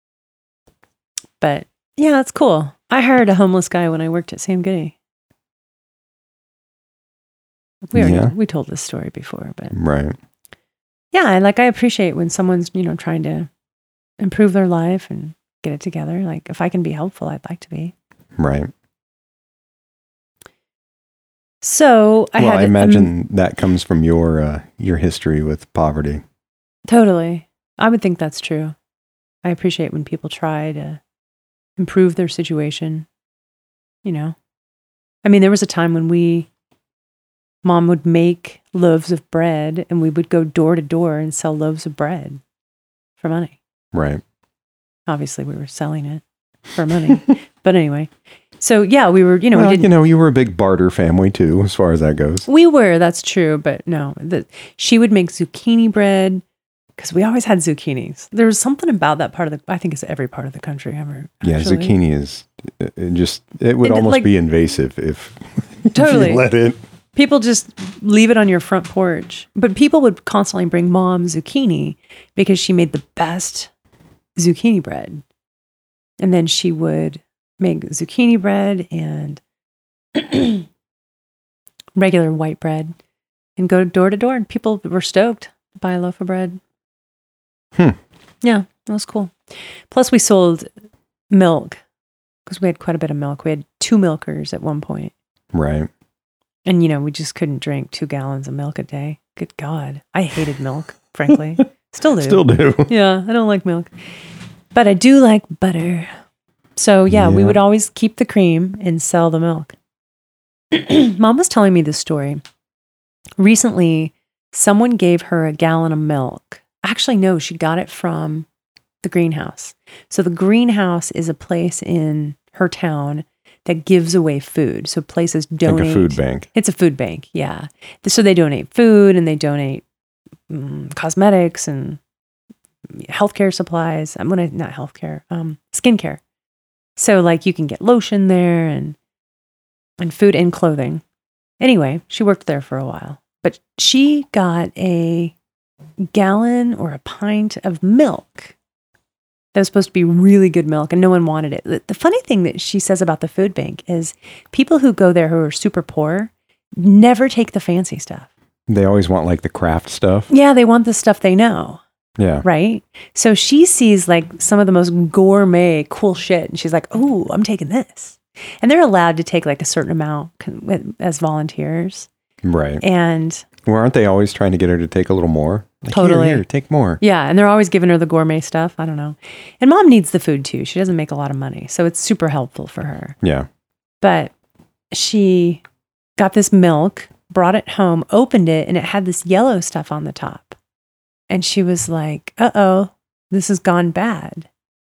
But yeah, it's cool. I hired a homeless guy when I worked at Sam Goody. We already, Yeah. we told this story before, but Right. yeah, I like I appreciate when someone's, you know, trying to improve their life and get it together. Like if I can be helpful, I'd like to be. Right. So I well, had I um, imagine that comes from your uh, your history with poverty. totally. I would think that's true. I appreciate when people try to improve their situation. You know, I mean, there was a time when we, Mom would make loaves of bread and we would go door to door and sell loaves of bread for money. Right. Obviously, we were selling it for money. But anyway, so yeah, we were, you know, well, we didn't. you know, you were a big barter family too, as far as that goes. We were, that's true. But no, the, she would make zucchini bread because we always had zucchinis. There was something about that part of the, I think it's every part of the country ever. Yeah, actually. zucchini is it it just, it would It- almost like- be invasive if, Totally. if you let it. People just leave it on your front porch. But people would constantly bring Mom zucchini because she made the best zucchini bread. And then she would make zucchini bread and regular white bread and go door to door. And people were stoked to buy a loaf of bread. Hmm. Yeah, that was cool. Plus, we sold milk because we had quite a bit of milk. We had two milkers at one point. Right. And, you know, we just couldn't drink two gallons of milk a day. Good God. I hated milk, frankly. Still do. Still do. Yeah, I don't like milk. But I do like butter. So, yeah, we Yeah. would always keep the cream and sell the milk. Mom was telling me this story. Recently, someone gave her a gallon of milk. Actually, no, she got it from the greenhouse. So the greenhouse is a place in her town that gives away food. So places donate. Like a food bank. It's a food bank, yeah. So they donate food and they donate um, cosmetics and healthcare supplies. I'm gonna not healthcare, um, skincare. So like you can get lotion there and and food and clothing. Anyway, she worked there for a while, but she got a gallon or a pint of milk. That was supposed to be really good milk and no one wanted it. The, the funny thing that she says about the food bank is people who go there who are super poor never take the fancy stuff. They always want like the craft stuff. Yeah, they want the stuff they know, Yeah. right? So she sees like some of the most gourmet cool shit and she's like, oh, I'm taking this. And they're allowed to take like a certain amount con- as volunteers. Right. And Well, aren't they always trying to get her to take a little more? Like, Totally. Here, here, take more. yeah, and they're always giving her the gourmet stuff. I don't know. And Mom needs the food too. She doesn't make a lot of money. So it's super helpful for her. Yeah. But she got this milk, brought it home, opened it, and it had this yellow stuff on the top. And she was like, uh-oh, this has gone bad.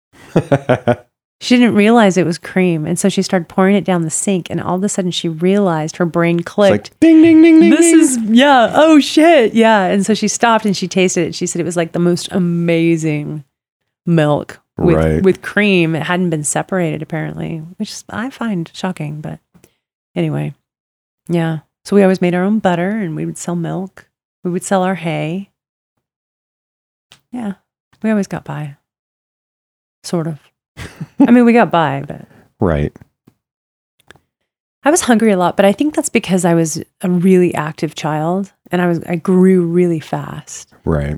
She didn't realize it was cream. And so she started pouring it down the sink. And all of a sudden she realized her brain It's clicked. like ding, ding, ding, ding. This ding. is, yeah, oh shit. Yeah. And so she stopped and she tasted it. She said it was like the most amazing milk with, Right. with cream. It hadn't been separated apparently, which I find shocking. But anyway, yeah. So we always made our own butter and we would sell milk. We would sell our hay. Yeah. We always got by. Sort of. I mean, we got by, but Right. I was hungry a lot, but I think that's because I was a really active child and I was I grew really fast. Right.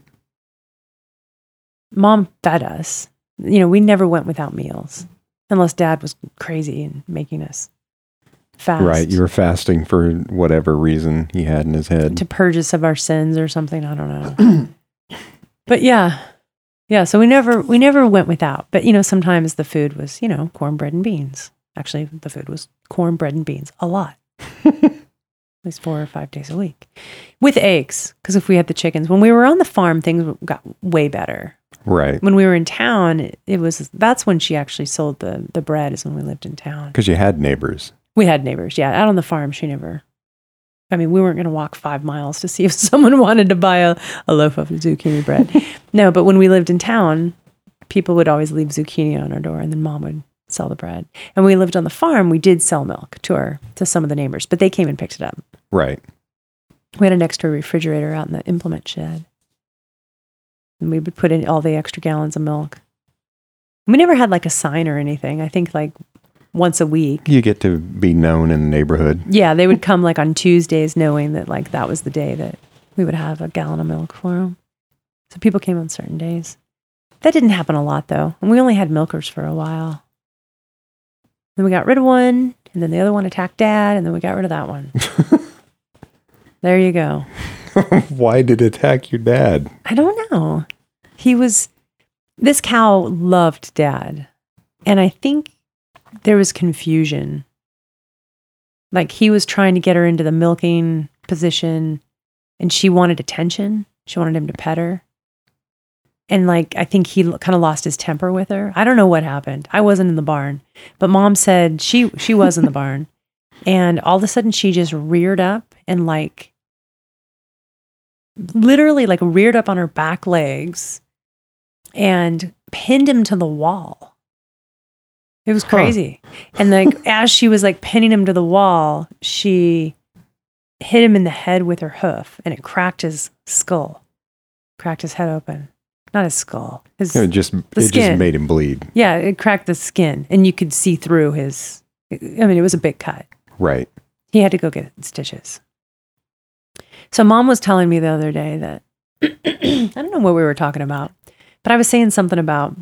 Mom fed us. You know, we never went without meals unless Dad was crazy and making us fast. Right. You were fasting for whatever reason he had in his head. To purge us of our sins or something. I don't know. But yeah. Yeah. So we never, we never went without. But, you know, sometimes the food was, you know, cornbread and beans. Actually, the food was cornbread and beans a lot. At least four or five days a week. With eggs. Because if we had the chickens, when we were on the farm, things got way better. Right. When we were in town, it, it was, that's when she actually sold the, the bread, is when we lived in town. Because you had neighbors. We had neighbors, yeah. Out on the farm, she never, I mean, we weren't going to walk five miles to see if someone wanted to buy a, a loaf of zucchini bread. No, but when we lived in town, people would always leave zucchini on our door, and then Mom would sell the bread. And when we lived on the farm, we did sell milk to our, to some of the neighbors, but they came and picked it up. Right. We had an extra refrigerator out in the implement shed. And we would put in all the extra gallons of milk. We never had like a sign or anything. I think like once a week. You get to be known in the neighborhood. Yeah, they would come like on Tuesdays knowing that like that was the day that we would have a gallon of milk for them. So people came on certain days. That didn't happen a lot though. And we only had milkers for a while. Then we got rid of one, and then the other one attacked Dad, and then we got rid of that one. There you go. Why did it attack your dad? I don't know. He was, this cow loved Dad. And I think there was confusion. Like he was trying to get her into the milking position, and she wanted attention. She wanted him to pet her. And like, I think he kind of lost his temper with her. I don't know what happened. I wasn't in the barn, but Mom said she, she was in the barn. And all of a sudden she just reared up and like, literally like reared up on her back legs and pinned him to the wall. It was crazy. Huh. And like, as she was like pinning him to the wall, she hit him in the head with her hoof, and it cracked his skull, cracked his head open. Not his skull. His, it just, it just made him bleed. Yeah. It cracked the skin, and you could see through his, I mean, it was a big cut. Right. He had to go get stitches. So Mom was telling me the other day that, I don't know what we were talking about, but I was saying something about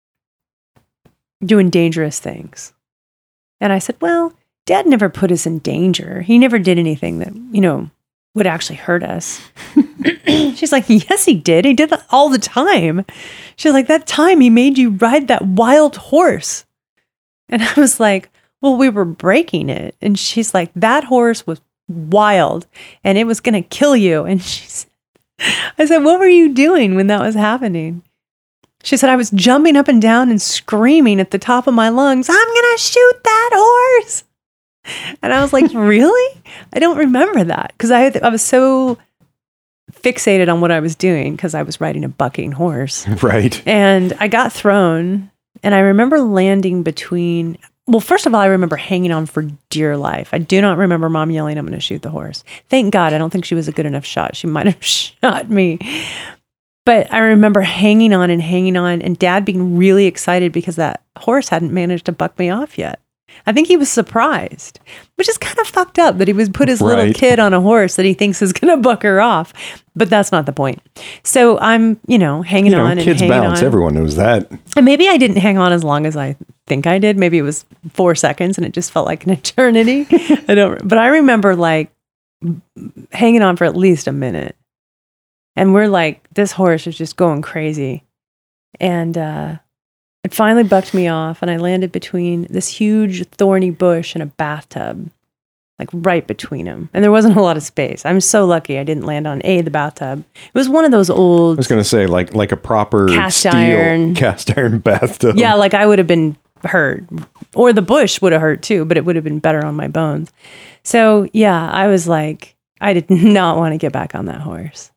doing dangerous things. And I said, well, Dad never put us in danger. He never did anything that, you know, would actually hurt us. She's like, yes, he did. He did that all the time. She's like, that time he made you ride that wild horse. And I was like, well, we were breaking it. And she's like, that horse was wild and it was going to kill you. And she said, I said, what were you doing when that was happening? She said, I was jumping up and down and screaming at the top of my lungs, I'm going to shoot that horse. And I was like, really? I don't remember that, because I, I was so fixated on what I was doing because I was riding a bucking horse. Right. And I got thrown, and I remember landing between, well, first of all, I remember hanging on for dear life. I do not remember Mom yelling, I'm going to shoot the horse. Thank God. I don't think she was a good enough shot. She might have shot me. But I remember hanging on and hanging on, and Dad being really excited because that horse hadn't managed to buck me off yet. I think he was surprised, which is kind of fucked up that he would put his right. little kid on a horse that he thinks is going to buck her off. But that's not the point. So I'm, you know, hanging you know, on and kids hanging bounce. on. Everyone knows that. And maybe I didn't hang on as long as I think I did. Maybe it was four seconds and it just felt like an eternity. I don't, but I remember like hanging on for at least a minute. And we're like, this horse is just going crazy. And uh, it finally bucked me off, and I landed between this huge thorny bush and a bathtub, like right between them. And there wasn't a lot of space. I'm so lucky I didn't land on A, the bathtub. It was one of those old... I was going to say, like like a proper cast steel iron. cast iron bathtub. Yeah, like I would have been hurt. Or the bush would have hurt too, but it would have been better on my bones. So yeah, I was like, I did not want to get back on that horse.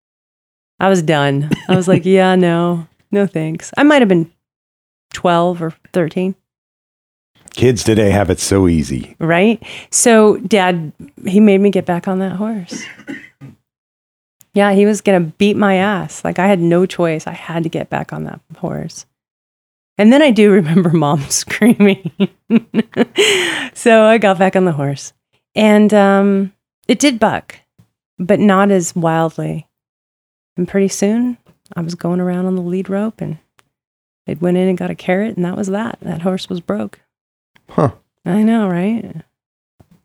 I was done. I was like, yeah, no, no thanks. I might have been twelve or thirteen. Kids today have it so easy. Right? So Dad, he made me get back on that horse. Yeah, he was going to beat my ass. Like I had no choice. I had to get back on that horse. And then I do remember Mom screaming. So I got back on the horse. And um, it did buck, but not as wildly. And pretty soon, I was going around on the lead rope, and it went in and got a carrot, and that was that. That horse was broke. Huh. I know, right?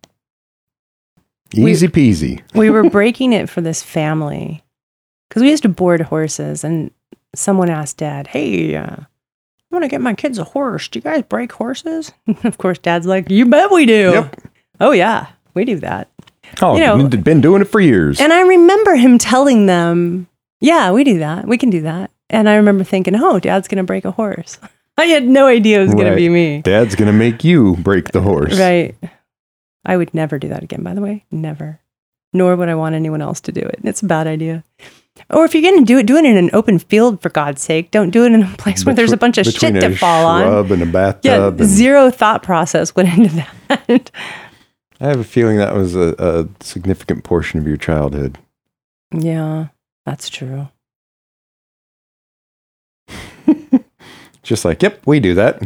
Easy peasy. We were breaking it for this family because we used to board horses, and someone asked Dad, "Hey, uh, I want to get my kids a horse. Do you guys break horses?" Of course, Dad's like, "You bet we do." Yep. Oh yeah, we do that. Oh, You know- you've been doing it for years. And I remember him telling them, "Yeah, we do that. We can do that." And I remember thinking, "Oh, Dad's going to break a horse." I had no idea it was going Right. to be me. Dad's going to make you break the horse. Right. I would never do that again, by the way. Never. Nor would I want anyone else to do it. It's a bad idea. Or if you're going to do it, do it in an open field, for God's sake. Don't do it in a place where there's a bunch of Between shit a to fall on. shrub and a bathtub. Yeah, and zero thought process went into that. I have a feeling that was a, a significant portion of your childhood. Yeah, that's true. Just like, yep, we do that.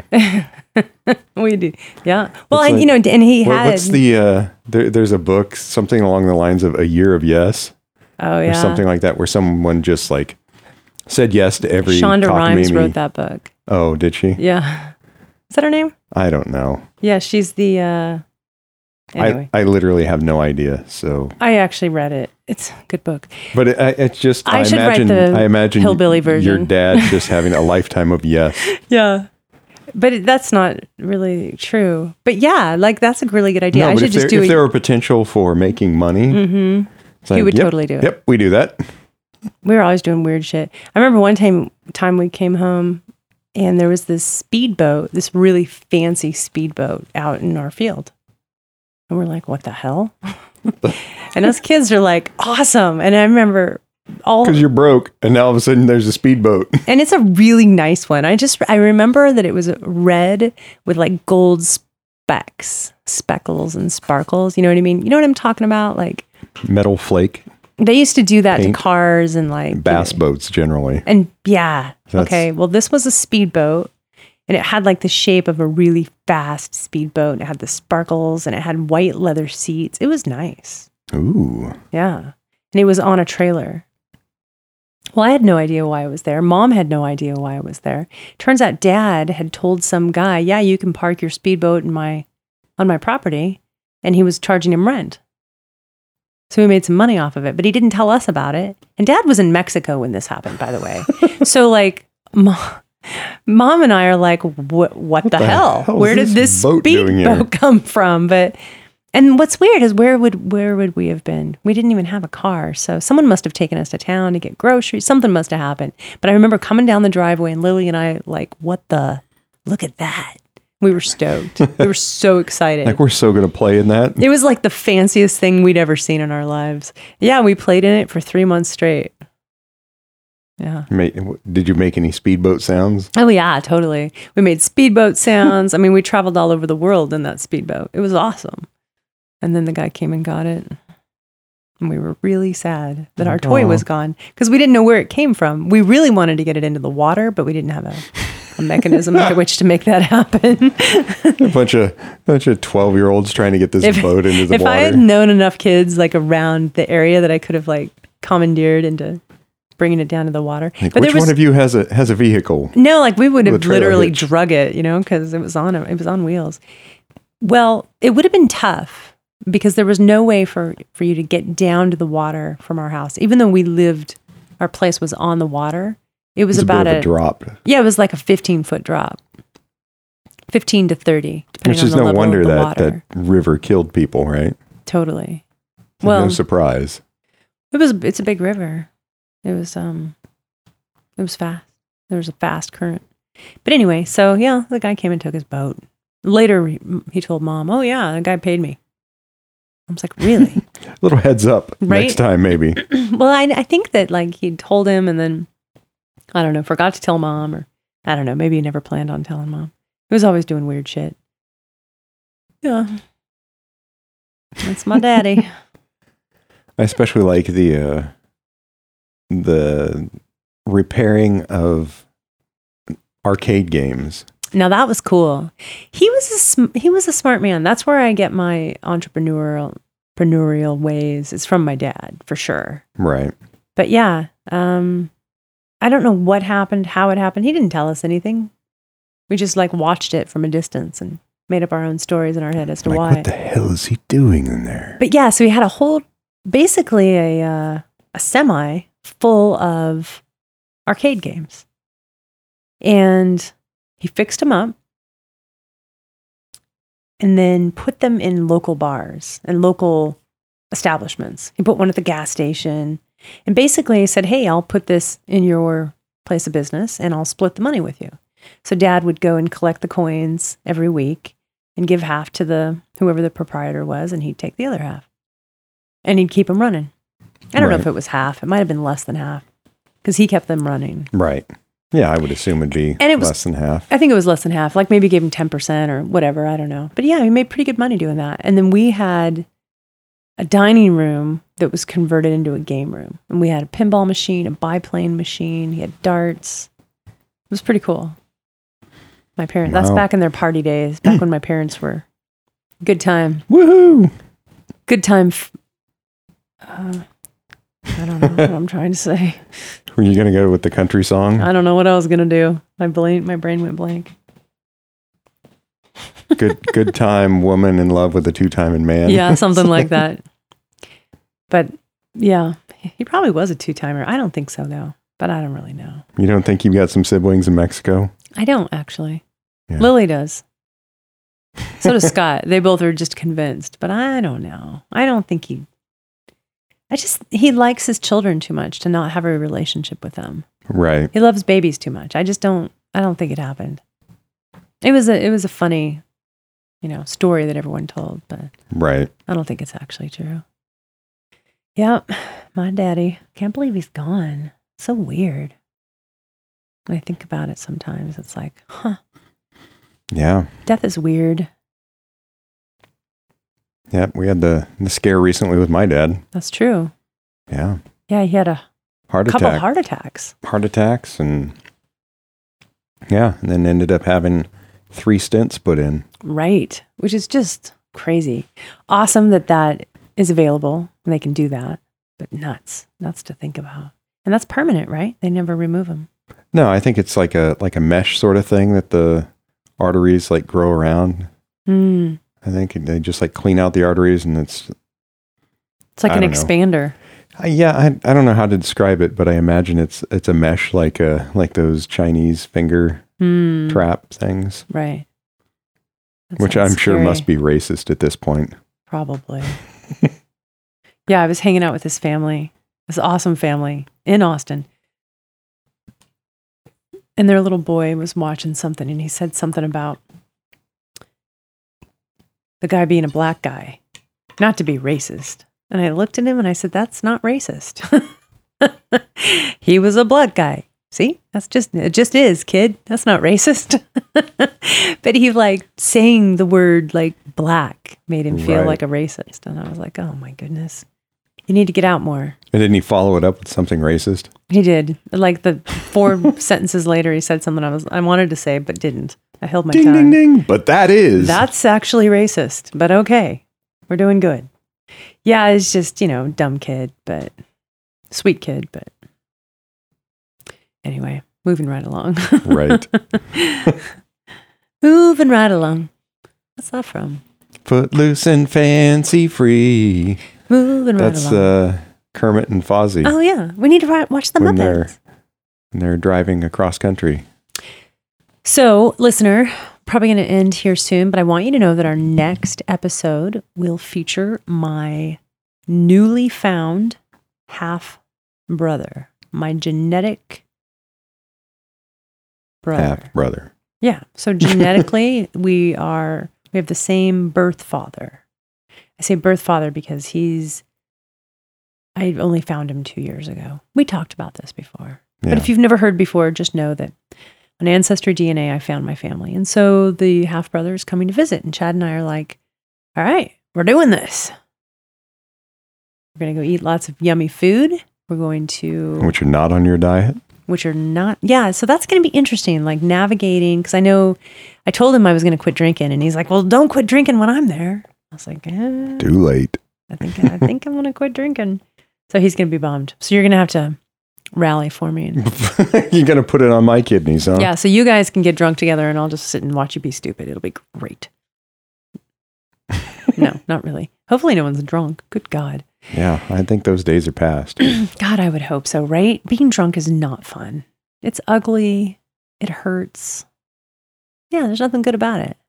We do. Yeah. Well, It's and, like- you know, and he What- had. What's the, uh, there, there's a book, something along the lines of A Year of Yes, oh, or yeah. something like that, where someone just like said yes to every Shonda Rhimes cockamamie. wrote that book. Oh, did she? Yeah. Is that her name? I don't know. Yeah, she's the. Uh, anyway, I, I literally have no idea. So, I, I actually read it. It's a good book. but it, I- it's just, I I, should write imagine, the I imagine hillbilly your version. dad just having a lifetime of yes. Yeah. But it, that's not really true. But yeah, like that's a really good idea. No, I but should if, just there, do if it. there were potential for making money, Mm-hmm. it's like, He would yep, totally do it. Yep, we do that. We were always doing weird shit. I remember one time time we came home and there was this speedboat, this really fancy speedboat out in our field. And we're like, what the hell? And us kids are like, awesome. And I remember all Because you're broke, and now all of a sudden there's a speedboat. and it's a really nice one. I just I remember that it was red with like gold specks, speckles and sparkles. You know what I mean? You know what I'm talking about? Like Metal flake, they used to do that Paint. to cars and like bass you know, boats generally. and yeah. That's- Okay. Well, this was a speedboat and it had like the shape of a really fast speedboat. It had the sparkles and it had white leather seats. It was nice. Ooh. Yeah. And it was on a trailer. Well, I had no idea why I was there. Mom had no idea why I was there. Turns out Dad had told some guy, yeah, you can park your speedboat in my on my property. And he was charging him rent. So we made some money off of it, but he didn't tell us about it. And Dad was in Mexico when this happened, by the way. So like, mom, mom and I are like, what, what the, the hell? hell is Where did this this boat doing here? speedboat come from? But, and what's weird is where would, where would we have been? We didn't even have a car. So someone must have taken us to town to get groceries. Something must have happened. But I remember coming down the driveway and Lily and I like, what the, look at that. We were stoked. We were so excited. Like, we're so going to play in that. It was like the fanciest thing we'd ever seen in our lives. Yeah, we played in it for three months straight. Yeah. Ma- Did you make any speedboat sounds? Oh, yeah, totally. We made speedboat sounds. I mean, we traveled all over the world in that speedboat. It was awesome. And then the guy came and got it. And we were really sad that our toy Aw. was gone because we didn't know where it came from. We really wanted to get it into the water, but we didn't have a, a mechanism by which to make that happen. A bunch of bunch of twelve year olds trying to get this If- boat into the if water. I had known enough kids like around the area that I could have like commandeered into bringing it down to the water. Like, but which there was one of you has a has a vehicle? no, like we would with a have trailer literally hitch? drug it, you know, because it was on a, it was on wheels. Well, it would have been tough because there was no way for for you to get down to the water from our house, even though we lived. Our place was on the water. It was It's about a bit of a, a drop, yeah, it was like a fifteen foot drop, fifteen to thirty, depending which on is the no level wonder of the that water. that river killed people, right? Totally. It's Well, no surprise. It was. It's a big river. It was. Um. It was fast. There was a fast current. But anyway, so yeah, the guy came and took his boat. Later, he, he told Mom, "Oh yeah, the guy paid me." I was like, "Really?" Little heads up Right? next time, maybe. Well, I I think that like he told him, and then I don't know, forgot to tell Mom, or I don't know, maybe he never planned on telling Mom. He was always doing weird shit. Yeah, that's my daddy. I especially like the uh, the repairing of arcade games. Now that was cool. He was a sm- he was a smart man. That's where I get my entrepreneurial entrepreneurial ways. It's from my dad for sure. Right. But yeah, um, I don't know what happened, how it happened. He didn't tell us anything. We just like watched it from a distance and made up our own stories in our head as to like, why. what the hell is he doing in there? But yeah, so we had a whole, basically a uh, a semi full of arcade games. And he fixed them up and then put them in local bars and local establishments. He put one at the gas station and basically said, hey, I'll put this in your place of business and I'll split the money with you. So Dad would go and collect the coins every week and give half to the whoever the proprietor was, and he'd take the other half. And he'd keep them running. I don't Right. know if it was half. It might have been less than half because he kept them running. Right. Yeah, I would assume it'd be And it was- less than half. I think it was less than half, like maybe gave him ten percent or whatever. I don't know. But yeah, he made pretty good money doing that. And then we had a dining room that was converted into a game room. And we had a pinball machine, a biplane machine. He had darts. It was pretty cool. My parents, that's Wow. back in their party days, back when my parents were good time. Woohoo! Good time. F- uh, I don't know what I'm trying to say. Were you going to go with the country song? I don't know what I was going to do. My brain, my brain went blank. good good time woman in love with a two-timing man. Yeah, something like that. But yeah, he probably was a two-timer. I don't think so, though. But I don't really know. You don't think you've got some siblings in Mexico? I don't, actually. Yeah. Lily does. So does Scott. They both are just convinced. But I don't know. I don't think he... I just... He likes his children too much to not have a relationship with them. Right. He loves babies too much. I just don't... I don't think it happened. It was a, it was a funny, you know, story that everyone told, but Right. I don't think it's actually true. Yep, my daddy. Can't believe he's gone. So weird. When I think about it sometimes, it's like, huh, Yeah. death is weird. Yeah. We had the, the scare recently with my dad. That's true. Yeah. Yeah, he had a Heart couple attack. heart attacks. Heart attacks and yeah. And then ended up having three stents put in. Right, which is just crazy. Awesome that that is available and they can do that, but nuts. Nuts to think about. And that's permanent, right? They never remove them. No, I think it's like a like a mesh sort of thing that the arteries like grow around. Mm. I think they just like clean out the arteries and it's It's like I an don't know. expander. I, yeah, I I don't know how to describe it, but I imagine it's it's a mesh like a like those Chinese finger Mm. trap things, Right. That which sounds I'm sure scary. must be racist at this point. Probably. Yeah, I was hanging out with this family, this awesome family in Austin. And their little boy was watching something and he said something about the guy being a black guy, not to be racist. And I looked at him and I said, that's not racist. He was a black guy. See, that's just, it just is, kid. That's not racist. But he like saying the word like black made him feel Right. like a racist. And I was like, oh my goodness, you need to get out more. And didn't he follow it up with something racist? He did. Like the four sentences later, he said something I was, I wanted to say, but didn't. I held my Ding tongue. ding ding! But that is That's actually racist, but okay. We're doing good. Yeah, it's just, you know, dumb kid, but sweet kid, but anyway, moving right along. right. Moving right along. What's that from? Footloose and fancy free. Moving right That's along. uh, Kermit and Fozzie Oh yeah, we need to ri- watch the when Muppets. they're when they're driving across country. So, listener, probably going to end here soon, but I want you to know that our next episode will feature my newly found half brother, my genetic brother. Half brother. Yeah. So genetically, we are, we have the same birth father. I say birth father because he's, I only found him two years ago. We talked about this before. Yeah. But if you've never heard before, just know that on Ancestry D N A, I found my family. And so the half brother is coming to visit. And Chad and I are like, all right, we're doing this. We're going to go eat lots of yummy food. We're going to, Which are not on your diet. which are not, yeah. So that's going to be interesting, like navigating. Because I know I told him I was going to quit drinking. And he's like, well, don't quit drinking when I'm there. I was like, eh, Too late. I think, I think I'm going to quit drinking. So he's going to be bummed. So you're going to have to rally for me. And, You're gonna put it on my kidneys, huh? yeah. So you guys can get drunk together and I'll just sit and watch you be stupid. It'll be great. No, not really. Hopefully no one's drunk. Good God. Yeah, I think those days are past. God, I would hope so, right? Being drunk is not fun. It's ugly. It hurts. Yeah, there's nothing good about it.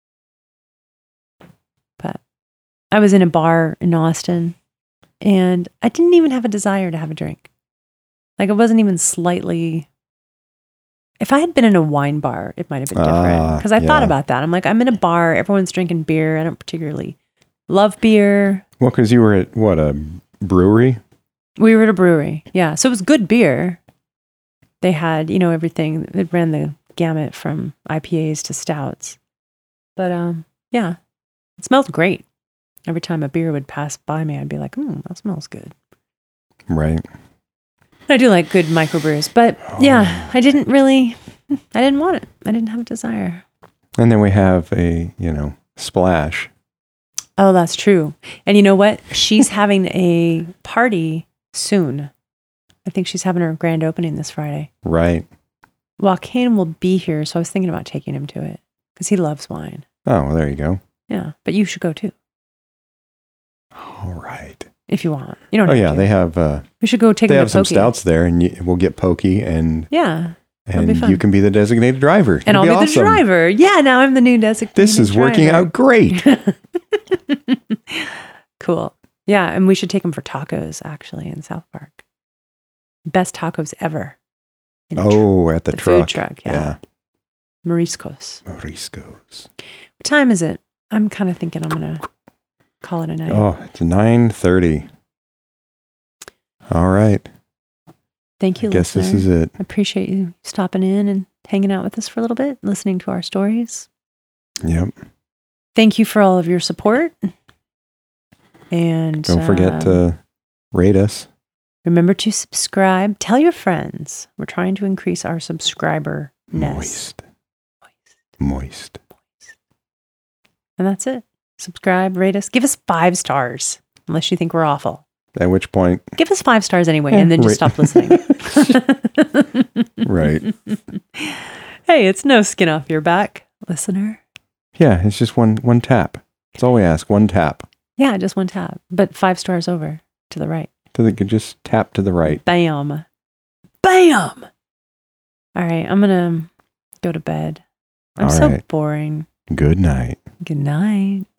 But I was in a bar in Austin and I didn't even have a desire to have a drink. Like it wasn't even slightly... If I had been in a wine bar, it might have been different. Because uh, I yeah. thought about that. I'm like, I'm in a bar. Everyone's drinking beer. I don't particularly love beer. Well, because you were at, what, a brewery? We were at a brewery. Yeah. So it was good beer. They had, you know, everything. It ran the gamut from I P As to stouts. But, um, yeah, it smelled great. Every time a beer would pass by me, I'd be like, hmm, that smells good. Right. I do like good microbrews, but yeah, I didn't really, I didn't want it. I didn't have a desire. And then we have a, you know, Splash. Oh, that's true. And you know what? She's having a party soon. I think she's having her grand opening this Friday. Right. Joaquin will be here, so I was thinking about taking him to it because he loves wine. Oh, well, there you go. Yeah, but you should go too. All right. If you want. You don't oh, have yeah, to. they have... Uh, we should go take They them have to some Pokey. stouts there, and you, we'll get Pokey, and... Yeah. And you can be the designated driver. And It'll I'll be, be awesome. the driver. Yeah, now I'm the new designated This is driver. working out great. Cool. Yeah, and we should take them for tacos, actually, in South Park. Best tacos ever. Oh, tr- at the, the truck. food truck, yeah. yeah. Mariscos. Mariscos. What time is it? I'm kind of thinking I'm going to call it a night. Oh, it's nine thirty. All right. Thank you, I guess listener. this is it. I appreciate you stopping in and hanging out with us for a little bit, listening to our stories. Yep. Thank you for all of your support. And don't forget uh, to rate us. Remember to subscribe. Tell your friends. We're trying to increase our subscriber Moist. Moist. Moist. Moist. And that's it. Subscribe, rate us. Give us five stars, unless you think we're awful. At which point... Give us five stars anyway, and then just right. stop listening. Right. Hey, it's no skin off your back, listener. Yeah, it's just one one tap. That's all we ask, one tap. Yeah, just one tap, but five stars over to the right. So they could just tap to the right. Bam. Bam! All right, I'm going to go to bed. I'm all so right. boring. Good night. Good night.